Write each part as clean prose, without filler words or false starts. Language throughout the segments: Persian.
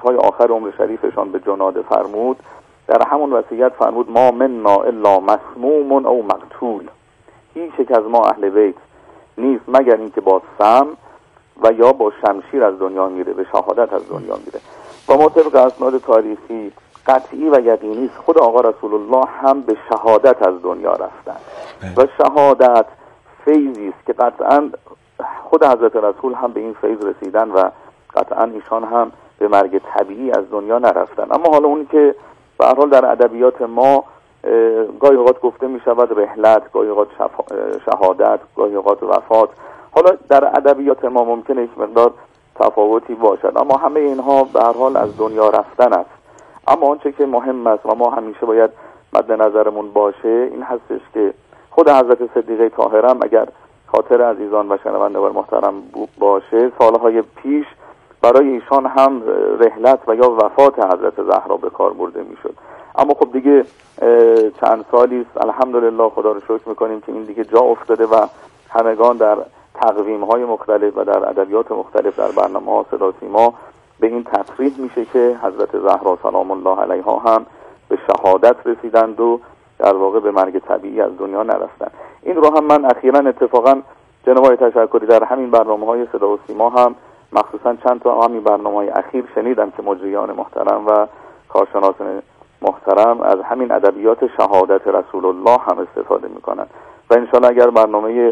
روزهای آخر عمر شریفشان به جنازه فرمود، در همون وصیت فرمود ما منا الا مسموم او مقتول، هیچ یک از ما اهل بیت نیست مگر اینکه با سم و یا با شمشیر از دنیا میره، به شهادت از دنیا میره. و ما طبق اسناد تاریخی قطعی و یقینی است خود آقا رسول الله هم به شهادت از دنیا رفتن و شهادت فیضی است که قطعا خود حضرت رسول هم به این فیض رسیدن و قطعا ایشان هم به مرگ طبیعی از دنیا نرفتن. اما حالا اونی که به هر حال در ادبیات ما گاهی اوقات گفته می شود رحلت، گاهی اوقات شهادت، گاهی اوقات وفات، حالا در ادبیات ما ممکنه یک مقدار تفاوتی باشد، اما همه اینها به هر حال از دنیا رفتن است. اما آنچه که مهم است و ما همیشه باید مد نظرمون باشه این هستش که خود حضرت صدیقه طاهره هم اگر خاطر عزیزان و شنوندگان محترم باشه، سالهای پیش برای ایشان هم رحلت و یا وفات حضرت زهرا به کار برده میشد. اما خب دیگه چند سالی است الحمدلله، خدا رو شکر میکنیم که این دیگه جا افتاده و همگان در تقویم‌های مختلف و در ادبیات مختلف در برنامه‌ها صدا سیما به این تصریح میشه که حضرت زهرا سلام الله علیها هم به شهادت رسیدند و در واقع به مرگ طبیعی از دنیا نرفتند. این رو هم من اخیراً اتفاقاً جناب آقای تشکری در همین برنامه‌های صدا و سیما هم مخصوصاً چند تا همین برنامه‌های اخیر شنیدم که مجریان محترم و کارشناسان محترم از همین ادبیات شهادت رسول الله هم استفاده میکنن و انشاءالله اگر برنامه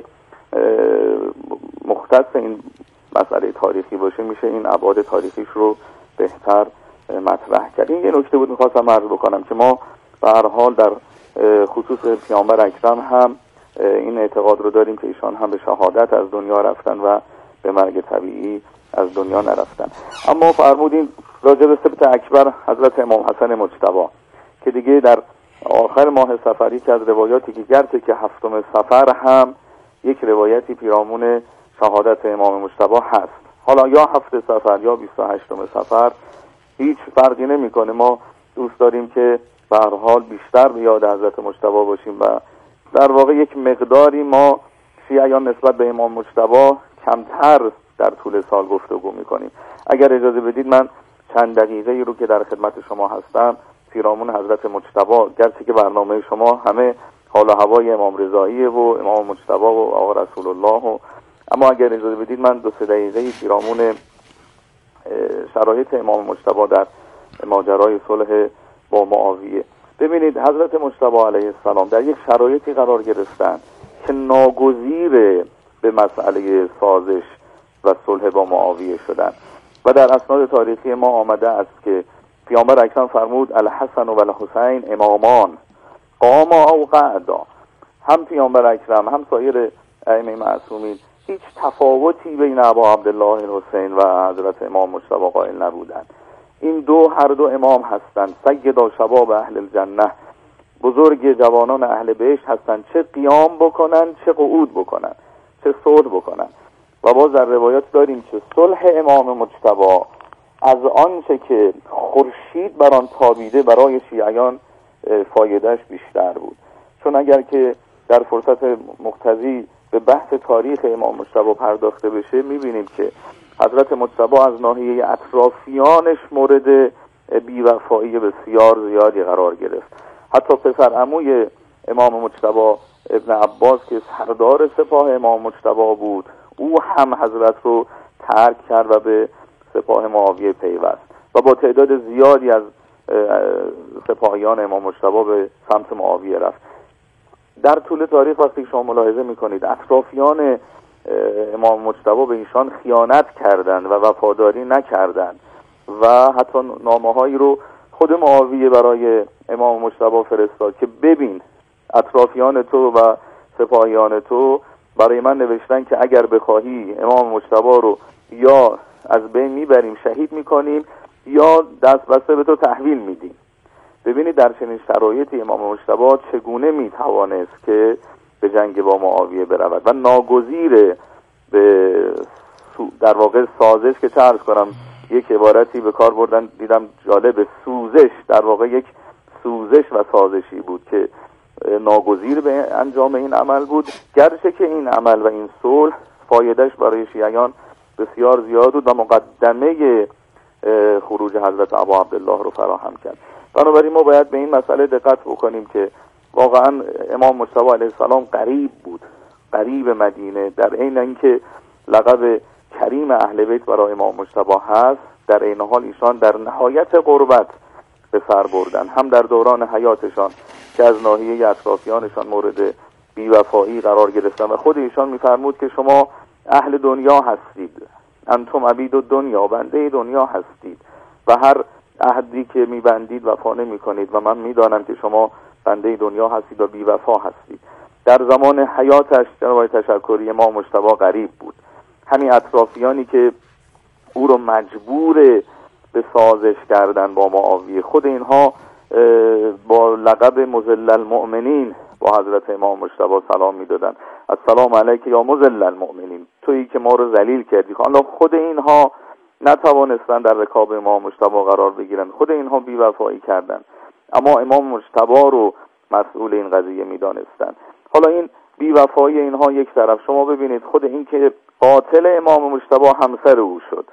مختص این مسئله تاریخی باشه میشه این ابعاد تاریخیش رو بهتر مطرح کرد. این یه نکته بود میخواستم عرض بکنم که ما به هر حال در خصوص پیامبر اکرم هم این اعتقاد رو داریم که ایشان هم به شهادت از دنیا رفتن و به مرگ طبیعی از دنیا نرفتن. اما فرمودیم راجع به سبت اکبر حضرت امام حسن مجتبی که دیگه در آخر ماه صفر که از روایاتی که گرچه که هفتم صفر هم یک روایتی پیرامون شهادت امام مجتبی هست، حالا یا هفت صفر یا 28 صفر هیچ فرقی نمیکنه. ما دوست داریم که به هر حال بیشتر به یاد حضرت مجتبی باشیم و در واقع یک مقداری ما شیعیان نسبت به امام مجتبی کمتر در طول سال گفتگو میکنیم. اگر اجازه بدید من چند دقیقه ای رو که در خدمت شما هستم پیرامون حضرت مجتبی، گرچه که برنامه شما همه حال و هوای امام رضایی و امام مجتبی و آقا رسول الله اما اگر اجازه بدید من 2-3 دقیقه پیرامون شرایط امام مجتبی در ماجرای صلح با معاویه. ببینید حضرت مجتبی علیه السلام در یک شرایطی قرار گرفتن که ناگزیر به مسئله سازش و صلح با معاویه شدن و در اسناد تاریخی ما آمده است که پیامبر اکرم فرمود الحسن و الحسین امامان قاما او قعدا. هم پیامبر اکرم هم سایر ائمه معصومین هیچ تفاوتی بین ابا عبدالله الحسین و حضرت امام مجتبی قائل نبودند. این هر دو امام هستند، سید شباب اهل الجنه، بزرگ جوانان اهل بهشت هستند، چه قیام بکنن چه قعود بکنن چه صلح بکنن. و باز در روایات داریم که صلح امام مجتبی از آنچه که خورشید بر آن تابیده برای شیعیان فایدهش بیشتر بود، چون اگر که در فرصت مقتضی به بحث تاریخ امام مجتبی پرداخته بشه میبینیم که حضرت مجتبی از ناحیه اطرافیانش مورد بی‌وفایی بسیار زیادی قرار گرفت. حتی پسر عموی امام مجتبی ابن عباس که سردار سپاه امام مجتبی بود او هم حضرت رو ترک کرد و به سپاه معاویه پیوست و با تعداد زیادی از سپاهیان امام مجتبی به سمت معاویه رفت. در طول تاریخ وقتی شما ملاحظه میکنید اطرافیان امام مجتبی به ایشان خیانت کردند و وفاداری نکردند و حتی نامه‌هایی رو خود معاویه برای امام مجتبی فرستاد که ببین اطرافیان تو و سپاهیان تو برای من نوشتن که اگر بخواهی امام مجتبی رو یا از بین میبریم شهید میکنیم یا دست بسته به تو تحویل میدیم. ببینید در چنین شرایطی امام مجتبی چگونه میتوانست که به جنگ با معاویه برود و ناگزیر به در واقع سازش که چه عرض کنم یک عبارتی به کار بردن دیدم جالب، سوزش، در واقع یک سوزش و سازشی بود که ناگزیر به انجام این عمل بود، گرچه که این عمل و این صلح فایدهش برای شیعیان بسیار زیاد بود و مقدمه خروج حضرت ابا عبدالله رو فراهم کرد. بنابراین ما باید به این مسئله دقت بکنیم که واقعا امام مجتبی علیه السلام غریب بود، غریب مدینه، در عین اینکه لقب کریم اهل بیت برای امام مجتبی هست، در این حال ایشان در نهایت غربت به سر بردن، هم در دوران حیاتشان که از ناحیه اطرافیانشان مورد بی‌وفایی قرار گرفتن و خود ایشان می‌فرمود که شما اهل دنیا هستید، انتم عبید الدنیا، بنده دنیا هستید و هر عهدی که می‌بندید وفا نمی‌کنید و من می‌دانم که شما بنده دنیا هستید و بی‌وفا هستید. در زمان حیاتش جناب تشکری امام مجتبی غریب بود. همین اطرافیانی که او رو مجبور به سازش کردن با معاویه، خود اینها با لقب مذل المؤمنین با حضرت امام مجتبی سلام میدادن، السلام علیک یا مذل المؤمنین، تویی که ما رو ذلیل کردی. حالا خود اینها نتوانستن در رکاب امام مجتبی قرار بگیرن، خود اینها بی‌وفایی کردن، اما امام مجتبی رو مسئول این قضیه میدانستن. حالا این بی‌وفایی اینها یک طرف، شما ببینید خود این که قاتل امام مجتبی همسر او شد.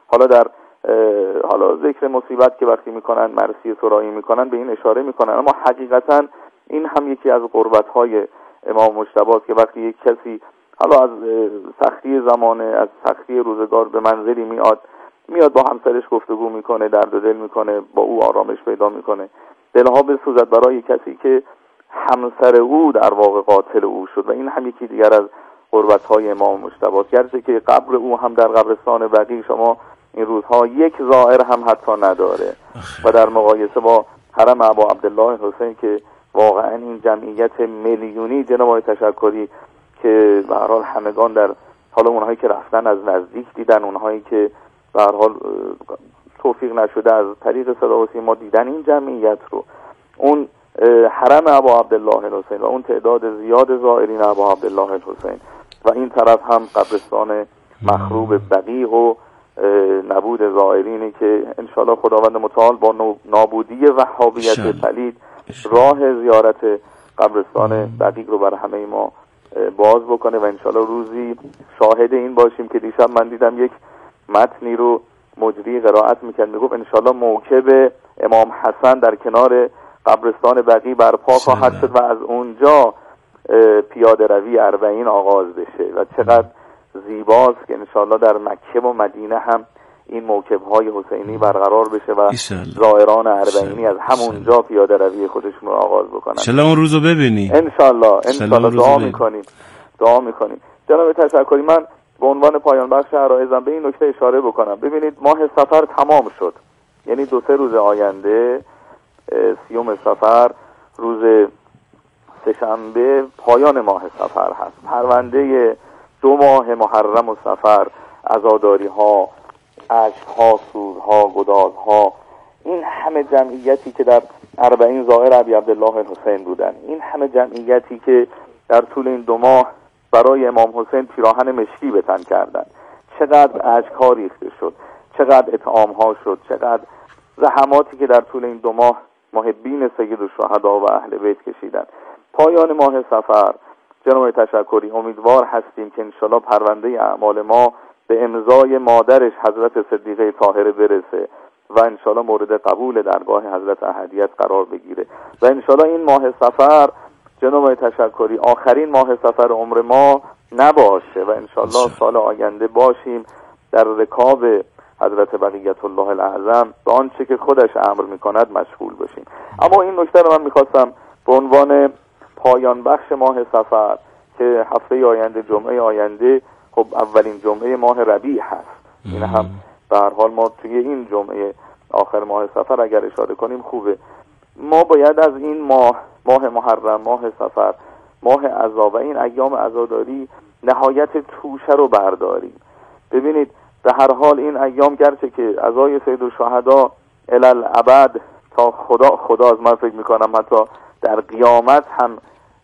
حالا ذکر مصیبت که وقتی میکنن مرثیه سرایی میکنن به این اشاره میکنن، اما حقیقتا این هم یکی از قربت‌های امام مجتبی است که وقتی یک کسی حالا از سختی زمانه، از سختی روزگار به منزلی میاد با همسرش گفتگو میکنه، درد و دل میکنه، با او آرامش پیدا میکنه، دلها بسوزد برای کسی که همسر او در واقع قاتل او شد. و این هم یکی دیگر از قربت‌های امام مجتبی است، گرچه که قبر او هم در قبرستان بقیع شما این روزها یک زائر هم حتی نداره و در مقایسه با حرم ابا عبدالله حسین که واقعا این جمعیت میلیونی جناب تشکری که به هر حال همگان در حالا اونهایی که رفتن از نزدیک دیدن، اونهایی که به هر حال توفیق نشده از طریق صدا و سیما دیدن این جمعیت رو، اون حرم ابا عبدالله حسین و اون تعداد زیاد زائرین ابا عبدالله حسین و این طرف هم قبرستان مخروب بقیع و نبود زائرینی که انشالله خداوند متعال با نابودی وهابیت پلید راه زیارت قبرستان بقیع رو بر همه ما باز بکنه و انشالله روزی شاهد این باشیم که دیشب من دیدم یک متنی رو مجری قرائت میکرد، میگفت انشالله موکب امام حسن در کنار قبرستان بقیع برپا خواهد شد و از اونجا پیاده روی 40 آغاز بشه و چقدر زیباست که انشالله در مکه و مدینه هم این موکب‌های حسینی برقرار بشه و زائران 40 از همونجا پیاده روی خودشون رو آغاز بکنن. انشالله اون روزو ببینی. انشالله دعا میکنیم. جناب تشکری، من به عنوان پایان بخش عرایزم به این نکته اشاره بکنم. ببینید ماه صفر تمام شد، یعنی 2-3 روز آینده 30 صفر روز سه‌شنبه پایان ماه صفر هست. پرونده 2 ماه محرم و صفر، عزاداری ها، عشق ها، سوز ها، گداز ها، این همه جمعیتی که در 40 زائر ابی عبدالله حسین بودن، این همه جمعیتی که در طول این 2 ماه برای امام حسین پیراهن مشکی به تن کردن، چقدر عشق ها ریخته شد، چقدر اطعام ها شد، چقدر زحماتی که در طول این 2 ماه محبین سید الشهدا و اهل بیت کشیدن. پایان ماه صفر جناب تشکری امیدوار هستیم که انشالله پرونده اعمال ما به امضای مادرش حضرت صدیقه طاهره برسه و انشالله مورد قبول درگاه حضرت احدیت قرار بگیره و انشالله این ماه صفر جناب تشکری آخرین ماه صفر عمر ما نباشه و انشالله سال آینده باشیم در رکاب حضرت بقیت الله الاعظم به آنچه که خودش امر میکند مشغول باشیم. اما این نکته رو من میخواستم به عنوان پایان بخش ماه صفر که هفته آینده جمعه آینده خب اولین جمعه ماه ربیع هست، این هم به هر حال ما توی این جمعه آخر ماه صفر اگر اشاره کنیم خوبه. ما باید از این ماه محرم، ماه صفر، ماه عزا و این ایام عزاداری نهایت توشه رو برداریم. ببینید به هر حال این ایام گرچه که عزای سید الشهدا الالعبد تا خدا از من فکر میکنم حتی در قیامت هم،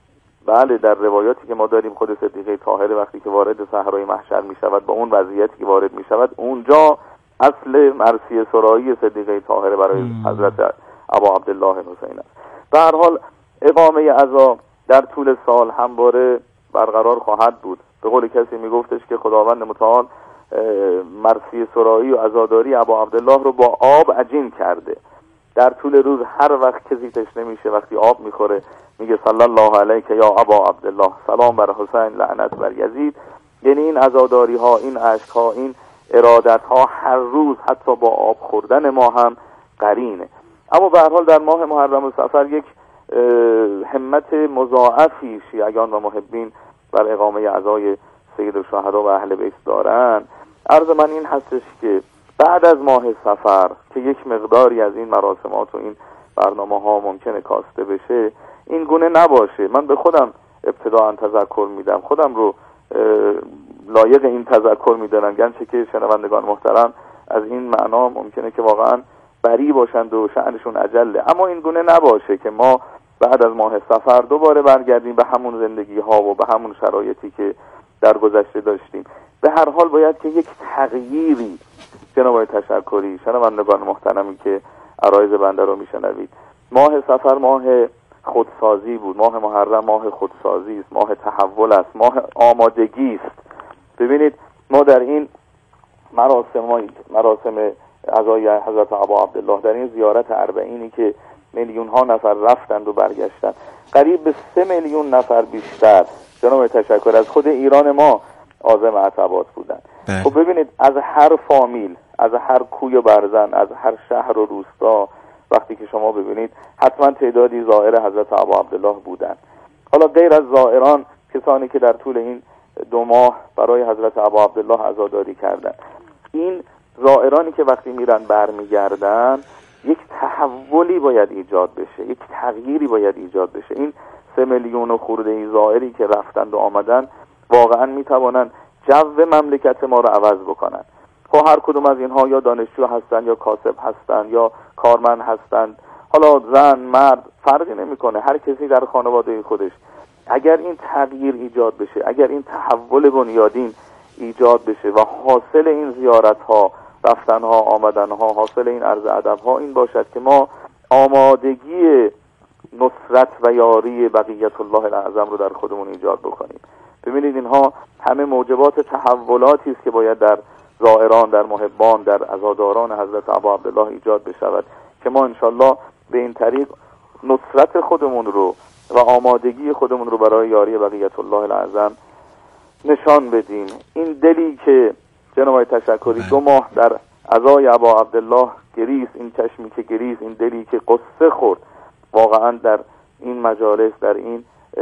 بله در روایاتی که ما داریم خود صدیقه طاهره وقتی که وارد صحرای محشر می شود با اون وضعیتی که وارد می شود، اونجا اصل مرثیه سرایی صدیقه طاهره برای حضرت ابا عبدالله حسین است. به هر حال اقامه عزا در طول سال همواره برقرار خواهد بود. به قول کسی می گفتش که خداوند متعال مرثیه سرایی و عزاداری ابا عبدالله رو با آب عجین کرده. در طول روز هر وقت کسی تشنه میشه وقتی آب میخوره میگه صلی الله علیک یا ابا عبدالله، سلام بر حسین لعنت بر یزید. یعنی این عزاداری ها، این عشق ها، این ارادت ها هر روز حتی با آب خوردن ما هم قرینه. اما به هر حال در ماه محرم و صفر یک همت مضاعفی شیعیان و محبین بر اقامه عزای سید الشهدا و اهل بیت دارن. عرض من این هستش که بعد از ماه صفر که یک مقداری از این مراسمات و این برنامه ها ممکنه کاسته بشه، این گونه نباشه. من به خودم ابتداءً تذکر میدم، خودم رو لایق این تذکر میدونم، گرچه که شنوندگان محترم از این معنا ممکنه که واقعا بری باشند و شأنشون عجله، اما این گونه نباشه که ما بعد از ماه صفر دوباره برگردیم به همون زندگی ها و به همون شرایطی که در گذشته داشتیم. به هر حال باید که یک تغییری، جناب تشکری، شنوندگان محترمی که عرایض بنده رو میشنوید، ماه صفر ماه خودسازی بود، ماه محرم ماه خودسازی است، ماه تحول است، ماه آمادگی است. ببینید ما در این مراسم عزای حضرت ابا عبدالله، در این زیارت اربعینی که میلیون ها نفر رفتند و برگشتند، قریب به 3 میلیون نفر بیشتر جناب تشکر از خود ایران ما عازم عتبات بودند. خب ببینید از هر فامیل، از هر کوی و برزن، از هر شهر و روستا، وقتی که شما ببینید حتما تعدادی زائر حضرت ابا عبدالله بودند. حالا غیر از زائران، کسانی که در طول این 2 ماه برای حضرت ابا عبدالله عزاداری کردند، این زائرانی که وقتی میرن برمیگردن یک تحولی باید ایجاد بشه، یک تغییری باید ایجاد بشه. این 3 میلیون خورده ای زائری که رفتند و آمدن واقعا میتوانند جو مملکت ما رو عوض بکنن. خب هر کدوم از اینها یا دانشجو هستن یا کاسب هستن یا کارمند هستند، حالا زن مرد فرقی نمیکنه، هر کسی در خانواده خودش اگر این تغییر ایجاد بشه، اگر این تحول بنیادین ایجاد بشه و حاصل این زیارت ها، رفتن ها، آمدن ها، حاصل این عرض ادب ها این باشد که ما آمادگی نصرت و یاری بقیت الله الاعظم رو در خودمون ایجاد بکنیم. ببینید اینها همه موجبات تحولاتی است که باید در زائران، در محبان، در عزاداران حضرت ابا عبدالله ایجاد بشود که ما انشالله به این طریق نصرت خودمون رو و آمادگی خودمون رو برای یاری بقیت الله الاعظم نشان بدیم. این دلی که جناب تشکری 2 ماه در عزای ابا عبدالله گریست، این چشمی که گریست، این دلی که قصه خورد، واقعا در این مجالس، در این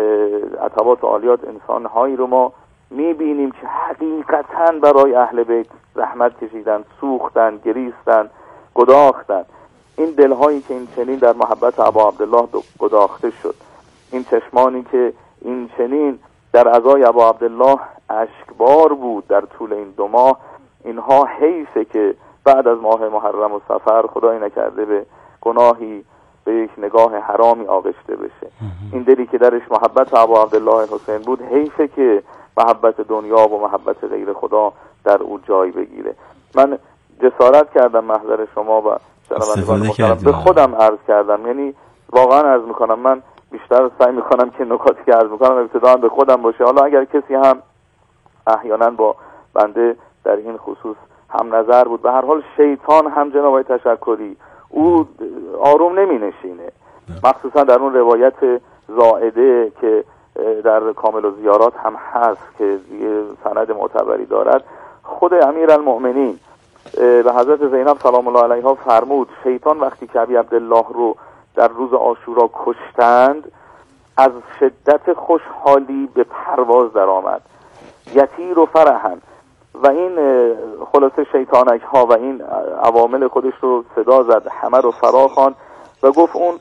عتبات و عالیات انسانهایی رو ما میبینیم که حقیقتا برای اهل بیت زحمت کشیدن، سوختن، گریستن، گداختن. این دلهایی که این چنین در محبت ابا عبدالله گداخته شد، این چشمانی که این چنین در عزای ابا عبدالله اشکبار بود در طول این 2 ماه، اینها حیفه که بعد از ماه محرم و صفر خدای نکرده به گناهی، به یک نگاه حرامی آغشته بشه. این دلی که درش محبت ابا عبدالله حسین بود، حیفه که محبت دنیا و محبت غیر خدا در او جای بگیره. من جسارت کردم محضر شما و شنوندگان محترم به خودم عرض کردم، یعنی واقعا عرض میکنم من بیشتر سعی میکنم که نکاتی که عرض میکنم ابتداً به خودم باشه. حالا اگر کسی هم احیانا با بنده در این خصوص هم نظر بود، به هر حال شیطان هم جناب تشکری او آروم نمی نشینه، مخصوصا در اون روایت زائده که در کامل و زیارات هم هست که سند معتبری دارد. خود امیرالمؤمنین به حضرت زینب سلام الله علیها فرمود شیطان وقتی که ابی عبدالله رو در روز عاشورا کشتند از شدت خوشحالی به پرواز در آمد، یطیر و فرحن، و این خلاصه شیطانک ها و این عوامل خودش رو صدا زد، همه رو فرا خواند و گفت اون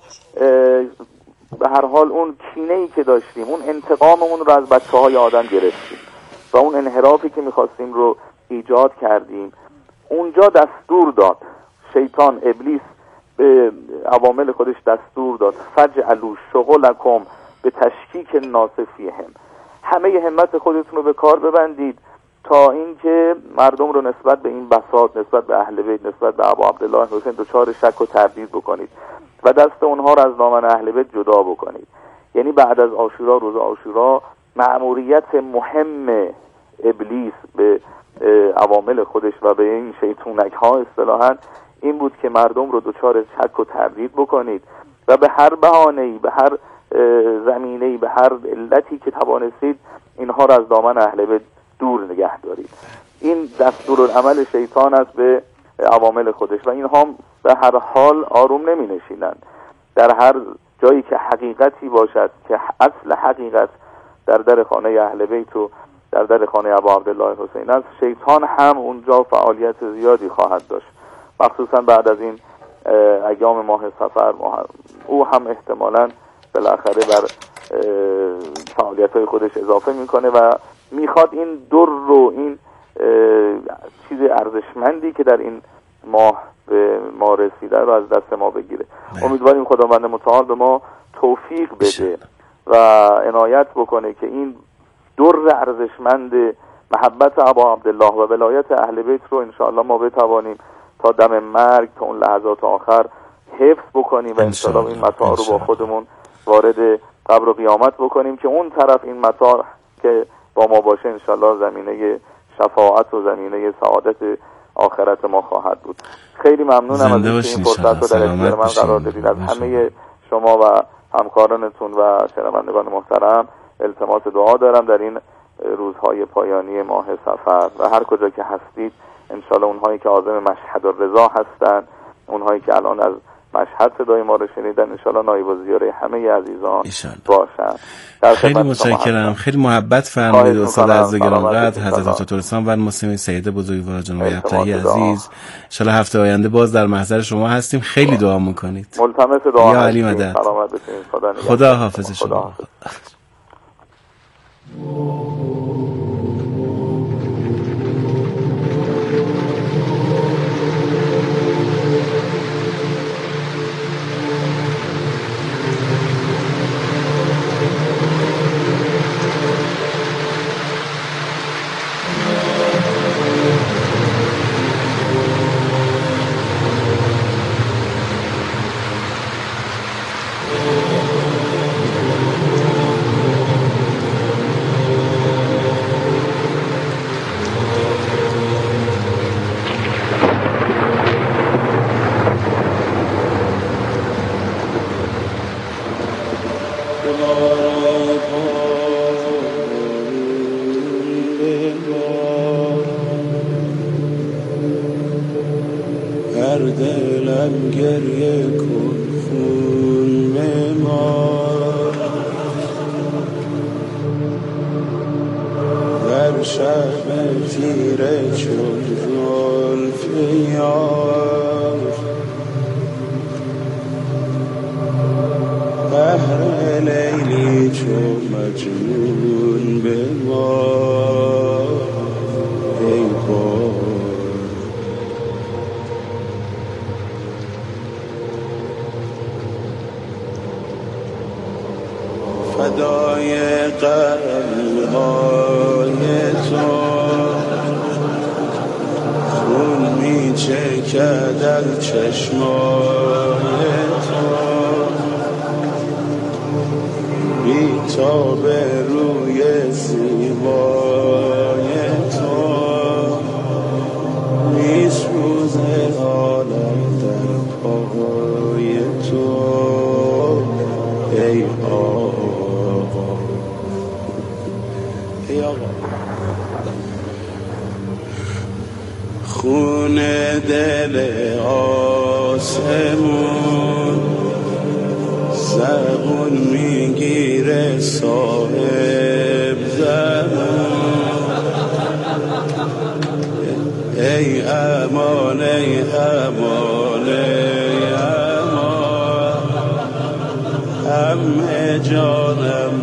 به هر حال اون کینه‌ای که داشتیم، اون انتقاممون رو از بچه‌های آدم گرفتیم و اون انحرافی که می‌خواستیم رو ایجاد کردیم. اونجا دستور داد شیطان، ابلیس به عوامل خودش دستور داد فجعلوا شغلکم به تشکیک الناس فیهم، همه همت خودتون رو به کار ببندید تا اینکه مردم رو نسبت به این بساط، نسبت به اهل بیت، نسبت به ابا عبدالله حسین دچار شک و تردید بکنید و دست اونها رو از دامن اهل بیت جدا بکنید. یعنی بعد از عاشورا، روز عاشورا، مأموریت مهم ابلیس به عوامل خودش و به این شیطونک ها اصطلاحاً این بود که مردم رو دچار شک و تردید بکنید و به هر بهانه‌ای، به هر زمینه‌ای، به هر علتی که توانستید اینها را از دامن اهل بیت دور نگه دارید. این دستورالعمل شیطان است به عوامل خودش و اینها به هر حال آروم نمی نشینند. در هر جایی که حقیقتی باشد که اصل حقیقت در در خانه اهل بیت و در در خانه ابا عبدالله حسین است، شیطان هم اونجا فعالیت زیادی خواهد داشت، مخصوصا بعد از این ایام ماه صفر. او هم احتمالاً بالاخره بر فعالیت‌های خودش اضافه میکنه و میخواد این در رو، این چیز ارزشمندی که در این ماه به ما رسیده رو از دست ما بگیره. امیدواریم خداوند متعال به ما توفیق بده و عنایت بکنه که این در ارزشمند محبت ابا عبدالله و ولایت اهل بیت رو انشاءالله ما بتوانیم تا دم مرگ، تا اون لحظات آخر حفظ بکنیم و انشاءالله این متاع رو با خودمون وارد قبر و قیامت بکنیم که اون طرف این متاع که با ما باشه انشاءالله زمینه شفاعت و زمینه سعادت آخرت ما خواهد بود. خیلی ممنونم از اینکه این فرصت رو در اختیار من قرار دادید. از همه شما و همکارانتون و شنوندگان محترم التماس دعا دارم در این روزهای پایانی ماه صفر و هر کجا که هستید انشاءالله اونهایی که عازم مشهد الرضا هستن، اونهایی که الان از مشهد صدای ما رو شنیدن، انشاءالله نایب الزیاره همه عزیزان باشن. خیلی متشکرم. خیلی محبت فرمودید استاد عزیز گرانقدر حضرت آتاتورسان و المسلمین سید بزرگوار جناب ابطحی عزیز. ان شاء الله هفته آینده باز در محضر شما هستیم. خیلی دعا میکنید. ملتمس دعا یا علی مدد. خدا حافظ شما. فدای قلب‌های تو خون می‌چکد از چشمای تو، بی تاب روی زیبای تو می‌سوزه عالم در پای تو ای آقا. خون دل آسمون زبون میگیره صاحب زمان، ای امان ای امان ای امان، همه جانم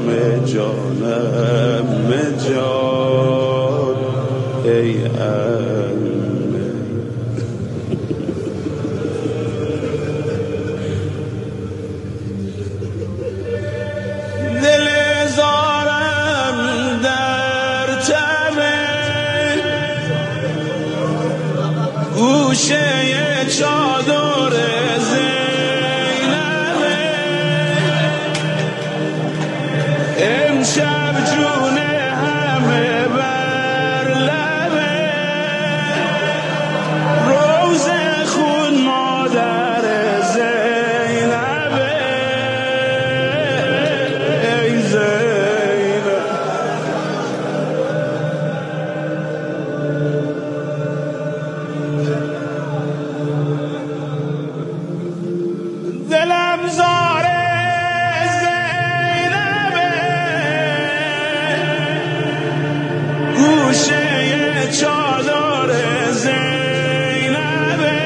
جانم جان ای امان. دل زارم در تبه گوشه چادر زینبه، دلم زاره زینبه گوشه چادر زینبه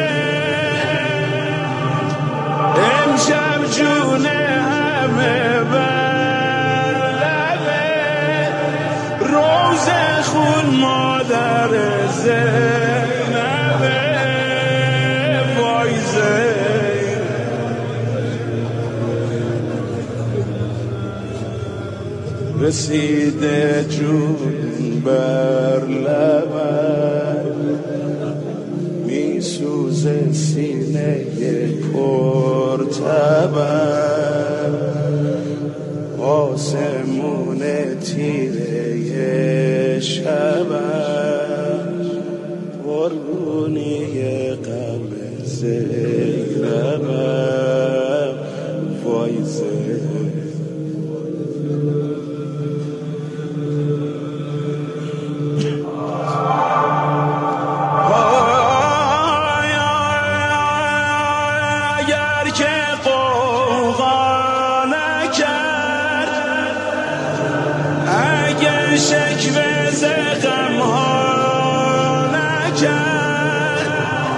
امشب جون همه بر لبه روز خون مادر زینبه وای زین رسیده جون بر لبه میسوزه سینه پرتبر آسمون تیره شبر قربونی قلب زینبم وای زینب شکوه زغم ها نکرد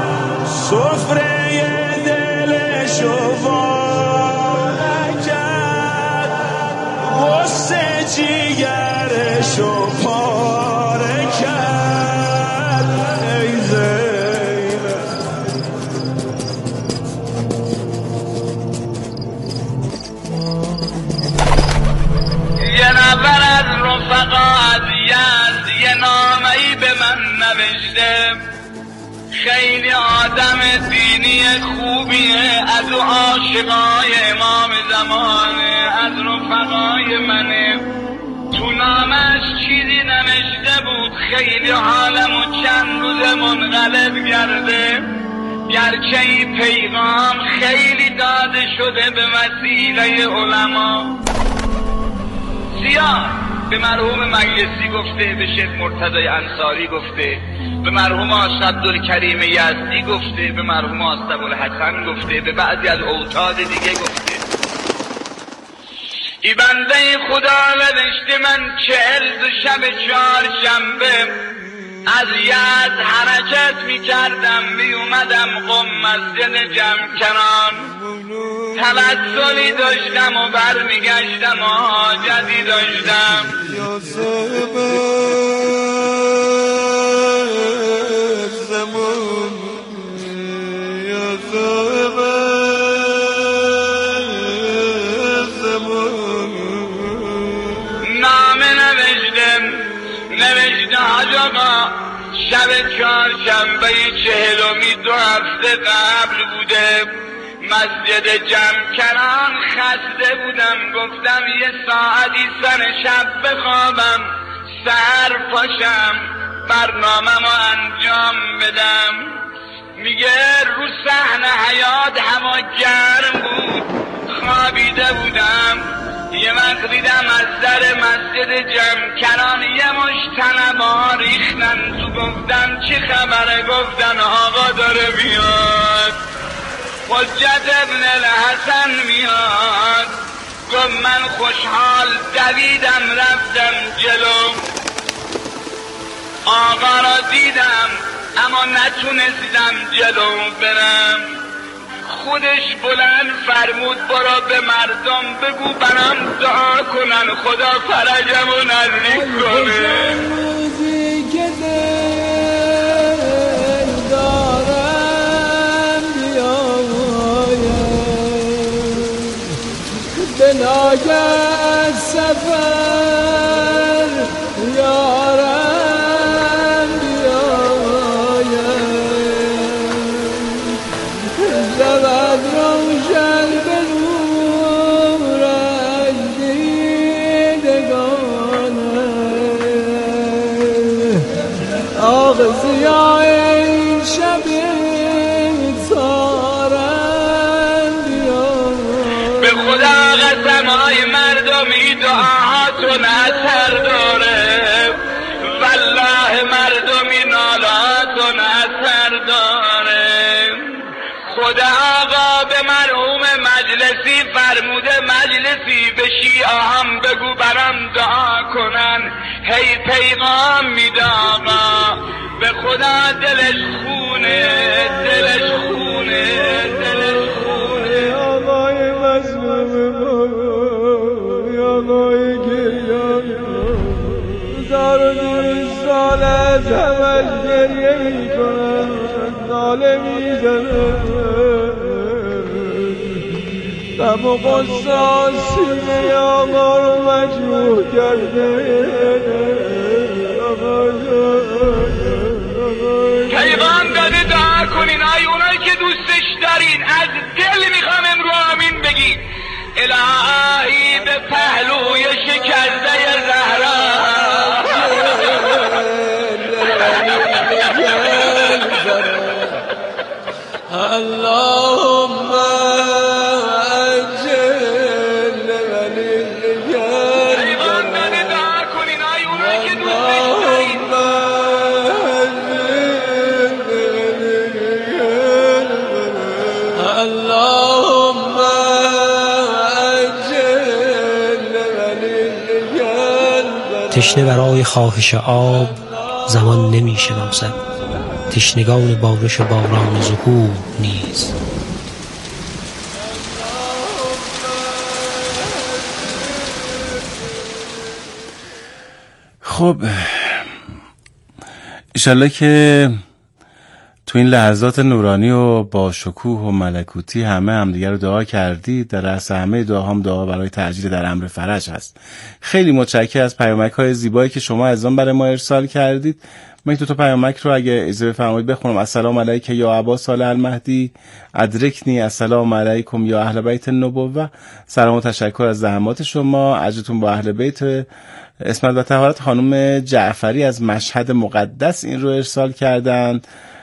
سفره دلشو وا نکرد غصه جیگرشو پاره کرد ای زینب یه نفر از رفقا از یه نامه‌ای به من نوشته خیلی آدم دینی خوبیه از عاشقای امام زمانه از رفقای منه تو نامش چیزی نوشته بود خیلی حالمو چند روز منقلب کرده گرچه این پیغام خیلی داده شده به وسیله علما زیاد به مرحوم مجلسی گفته به شیخ مرتضی انصاری گفته به مرحوم عبدالکریم یزدی گفته به مرحوم الحسن گفته به بعضی از اوتاد دیگه گفته ای بنده خدا نوشته من 40 شب چهارشنبه از یزد حرکت میکردم میومدم قم مسجد جمکنان توسلی داشتم و برمیگشتم و حاجتی داشتم یا صاحب زمان یا صاحب زمان نامه نوشته حاج آقا شب چهارشنبه 2 هفته قبل بوده مسجد جمکنان خسته بودم گفتم یه ساعتی سر شب بخوابم سحر پاشم برنامه‌مو انجام بدم میگه رو صحن حیات هوا گرم بود خوابیده بودم یه وقت دیدم از در مسجد جمکنان یه مش طلبا ریختن تو گفتم چی خبره گفتن آقا داره میاد حجت ابن الحسن میاد گفت من خوشحال دویدم رفتم جلو آقا را دیدم اما نتونستم جلو برم خودش بلند فرمود برو به مردم بگو برام دعا کنن خدا فرجمو نزدیک کنه بناگه سفر یارم بیایم زبد روشن به نورش دیدگانه آغزیای این شب قسمای مردمی دعاتون اثر داره والله مردمی نالاتون اثر داره خدا آقا به مرحوم مخلصی فرموده مجلسی به شیعه هم بگو برام دعا کنن. هی پیغام میده آقا به خدا دلش خونه دلش خونه دلش خونه. آقای مظلوم آقای گریان دار 200 سال از همش گریه می کنن ناله می زنن غم و غصه سینه آقا رو مجروح کرده. پیغام داده دعا کنین ای اونایی که دوستش دارین از دل میخوام امرو آمین بگید. الهی به پهلوی شکسته زهرا اللهم اجل ولی الجل. پیغام داده دعا کنین ای اونایی که دوستش دارین. اللهم اجل ولی الجل. تشنه برای خواهش آب زمان نمی شناسد، تشنگان بارش باران ظهور نیز. خب انشالله که تو این لحظات نورانی و با شکوه و ملکوتی همه دیگر رو دعا کردید. در رأس همه دعا هم دعا برای تعجیل در امر فرج هست. خیلی متشکرم از پیامک‌های زیبایی که شما از آن برای ما ارسال کردید. من 2 تا پیامک رو اگه اجازه بفرمایید بخونم. السلام علیک یا ابا صالح المهدی ادرکنی، السلام علیکم یا اهل بیت النبوه. سلام و تشکر از زحمات شما، اجرتون با اهل بیت. اسمت و طهارت خانم جعفری از مشهد مقدس این رو ارسال کردند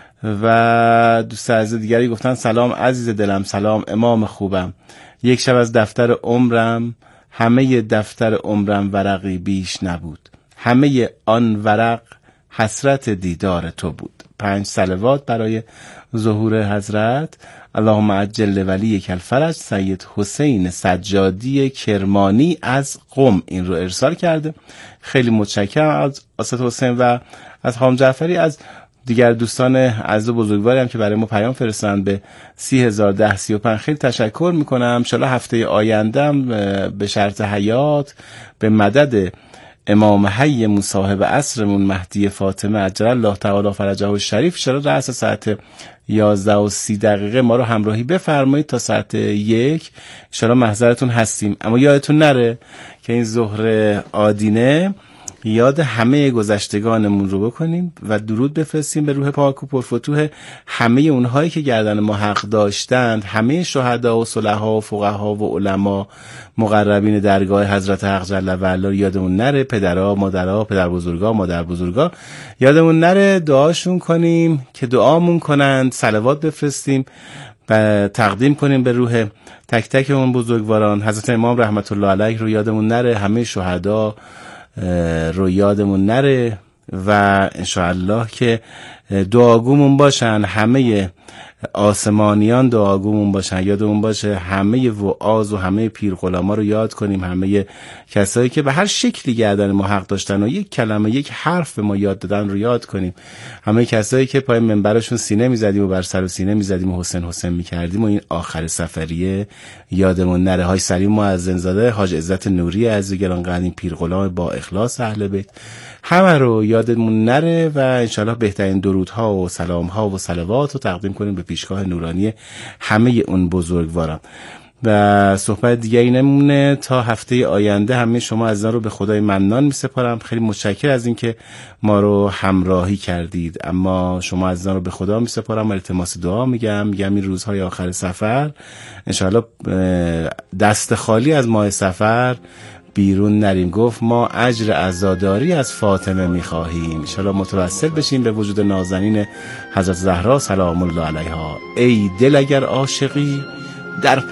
و دوست عزیز دیگری گفتن سلام عزیز دلم، سلام امام خوبم. یک شب از دفتر عمرم، همه دفتر عمرم ورقی بیش نبود، همه آن ورق حسرت دیدار تو بود. 5 صلوات برای ظهور حضرت. اللهم عجل ولیک الفرج. سید حسین سجادی کرمانی از قم این رو ارسال کرده. خیلی متشکرم از اسد حسین و از خانم جعفری. از دیگر دوستان عزیز و بزرگواری هم که برای ما پیام فرستادن به 301035 خیلی تشکر میکنم. انشالله هفته آیندهم به شرط حیات به مدد امام حی مصاحب عصرمون مهدی فاطمه عجل الله تعالی فرجه الشریف انشالله رأس ساعت 11:30 ما رو همراهی بفرمایید تا ساعت 1 انشالله محضرتون هستیم. اما یادتون نره که این ظهر آدینه یاد همه گذشتگانمون رو بکنیم و درود بفرستیم به روح پاک و پرفتوح همه اونهایی که گردن ما حق داشتند، همه شهدا و صلحا و فقها و علما مقربین درگاه حضرت حق جل و علا یادمون نره. پدرها، مادرها، پدر بزرگا، مادر بزرگا یادمون نره دعاشون کنیم که دعامون کنند، صلوات بفرستیم و تقدیم کنیم به روح تک تک اون بزرگواران. حضرت امام رحمت الله علیه رو یادمون نره، همه شهدا رو یادمون نره و انشاءالله که دعاگومون باشن، همه آسمانیان دعاگومون باشن. یادمون باشه همه وعاظ و همه پیر غلاما رو یاد کنیم، همه کسایی که به هر شکلی گردن ما حق داشتن و یک کلمه یک حرف به ما یاد دادن رو یاد کنیم. همه کسایی که پای منبرشون سینه میزدیم و بر سر و سینه میزدیم و حسین حسین میکردیم و این آخر سفریه یادمون نره. حاج سلیم مؤذن زاده، حاج عزت نوری عزیز گرامی، پیر غلام با اخلاص اهل بیت، همه رو یادمون نره و انشالله بهترین درودها و سلامها و صلوات رو تقدیم کنیم به پیشگاه نورانی همه اون بزرگواران. و صحبت دیگه نمونه تا هفته آینده. همه شما عزیزان رو به خدای منان میسپارم. خیلی متشکر از این که ما رو همراهی کردید. اما شما عزیزان رو به خدا میسپارم و التماس دعا میگم این روزهای آخر سفر انشالله دست خالی از ماه سفر بیرون نریم. گفت ما اجر عزاداری از فاطمه میخواهیم. انشالله متوسل بشیم به وجود نازنین حضرت زهرا سلام الله علیها. ای دل اگر عاشقی در